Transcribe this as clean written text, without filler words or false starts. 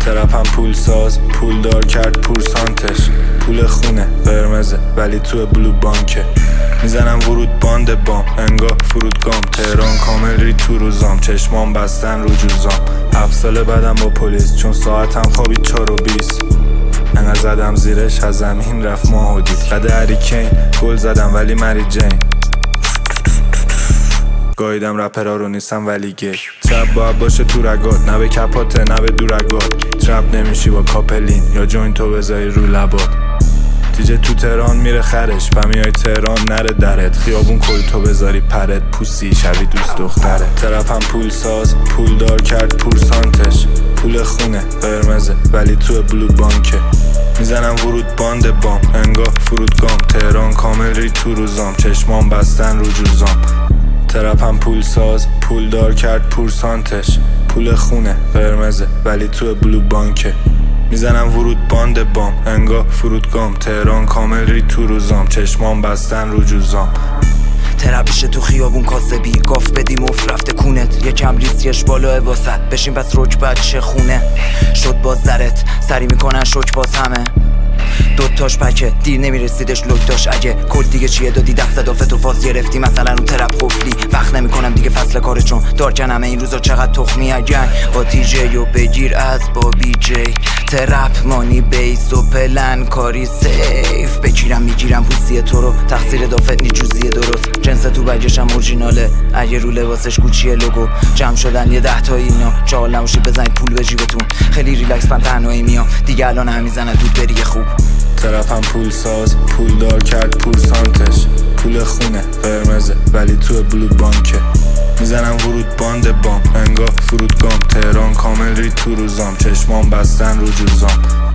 ترپم پول ساز، پول دار کرد پورسانتش. پول خونه قرمزه ولی تو بلو بانکه. میزنم ورود باند بام انگار فرودگام. تهران کامل ری تو روزام، چشمام بستن رو جوزام. 7 سال بعدم با پلیس چون ساعتم خوابید 4 و 20. انقدر زدم زیرش از زمین رفت ماه و دید. قد هریکین گل زدم ولی مری جین. گاییدم رپرها رو نیستم ولی گی. ترپ باید باشه تو رگات، نه به کپاته نه به دورگات. ترپ نمیشی با کاپلین یا جوینتو بذاری رو لبات. دیجه تو تهران میره خرش و میای تهران نره درت. خیابون کلتو بذاری پرت، پوسی شوی دوست دختره. ترپم پول ساز، پول دار کرد پورسانتش. پول خونه قرمزه ولی تو بلو بانکه. میزنم ورود باند بام انگار فرودگام. تهران کامل ری تو روزام، چشمام بستن رو جوزام. ترپم پول ساز، پول دار کرد پورسانتش. پول خونه قرمزه ولی تو بلو بانکه. میزنم ورود باند بام انگار فرودگام. تهران کامل ری تو روزام، چشمام بستن رو جوزام. ترپیشه تو خیابون کاسبی، گاف بدی مف رفته کونت. یکم ریسیش بالاه واسط بشین بس رک بچه خونه. شد باز زرت سری میکنن شک باز همه. دوتاش پکه دیر نمیرسیدش لوکتاش. اگه کل دیگه چیه دادی دست دافت و فاز گرفتی مثلا رو ترپ خفلی. وقت نمیکنم دیگه فصل کار چون دارکن همه این روزا چقدر تخمی. اگن با تی جی و بگیر از بابی جی. ترپ مانی بیس و پلن کاری سیف. بگیرم میگیرم پوسی تو رو، تقصیر دافت نی جوزیه درست. جنس تو بگشم اورجیناله، اگه رو لباسش کوچیه لوگو. جمع شدن یه 10 تا اینا، چاقال نموشید بزنید پول به جیبتون. خیلی ریلکس من تنهایی میام دیگه، الان هم میزنه دود بری خوب. ترپم پول ساز، پول دار کرد پورسانتش. پول خونه قرمزه ولی تو بلو بانکه. میزنم ورود باند بام انگار فرودگام. تهران کامل ری تو روزام، چشمام بستن رو جوزام.